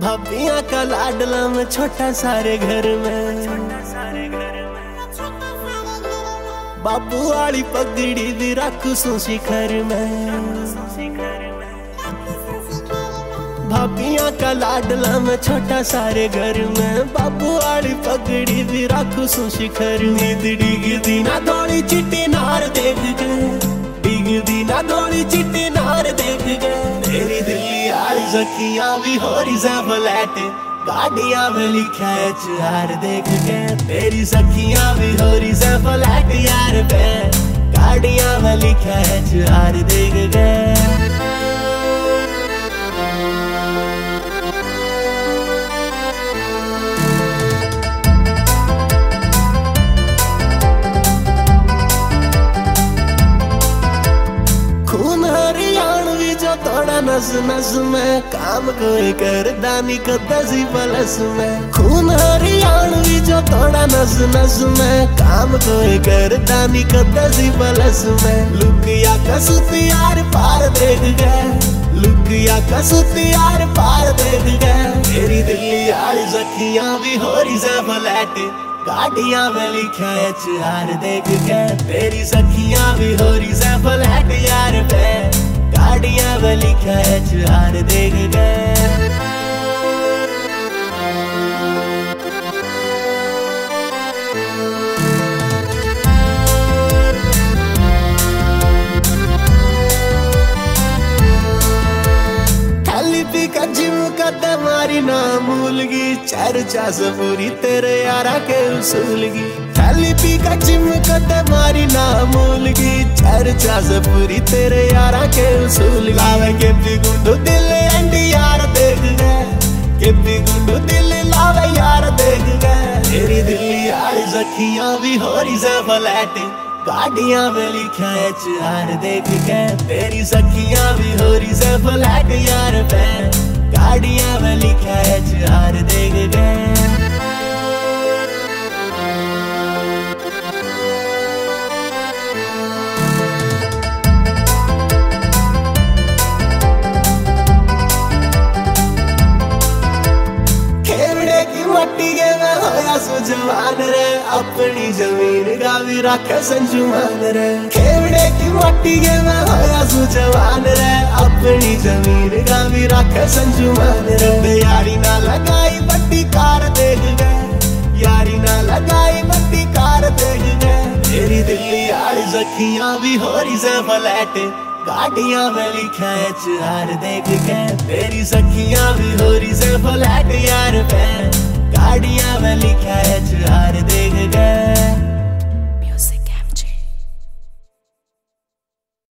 भाभियां का लाडला में छोटा सारे घर में, बाबू वाली पगड़ी भी रखू सू शिखर में। भाभियां का लाडला में छोटा सारे घर में, बाबू वाली पगड़ी भी रखू सू शिखर। नींद डिगदी ना थोड़ी चिट्टी नार देख गए, डिगदी ना थोड़ी चिट्टी नार देख गए। तेरी दिल्ली आली सखियां भी हो रही से फ्लैट, गाड़ियां में लिखा है चार देख के। तेरी सखियां भी हो रही से फ्लैट यार पे, गाड़ियां में लिखा है चार देख के। थोड़ा नस नस में काम कोई करदा नहीं कदसी पलस में। खून हरियाणवी जो थोड़ा नस नस में काम कोई करदा नहीं कदसी पलस में। लुकिया कसुती यार पार देख गए, लुकिया कसुती यार पार देख गए। तेरी दिल्ली आली सखियां भी हो रही से फ्लैट, गाड़ियां में लिखा है चार देख के। तेरी सखियां भी हो रही से फ्लैट यार पे, गाड़ियां में लिखा है चार देख गए। खाली पी का जिम कदम मारी ना मूलगी, चर्चा से पूरी तेरे यारा के उसूलगी। खाली पी का जिम कदम मारी ना मूलगी, चर्चा से पूरी तेरे यारा के उसूल। लावे के भी गुंडो दिल एंडी यार देख गए, के भी गुंडो दिल लावे यार देख गए। तेरी दिल्ली आली सखियां भी हो रही से फ्लैट, गाड़ियां में लिखा है चार देख के। तेरी सखियां भी हो रही से फ्लैट यार पे, गाड़ियां में लिखा है चार देख के। मट्टी के में होया सुजवान रे, अपनी जमीन का भी रखे संजुमान रे। खेवड़े की मट्टी के में होया सुजवान रे, अपनी जमीन का भी रखे संजुमान रे। यारी ना लगाई बट्टी कार देख गए, यारी ना लगाई बट्टी कार देख गए। तेरी दिल्ली आली सखियां भी हो रही से फ्लैट, गाड़ियां में लिखा है चार देख के। तेरी सखियां भी हो रही से फ्लैट यार पे, गाड़ियां में लिखा है चार।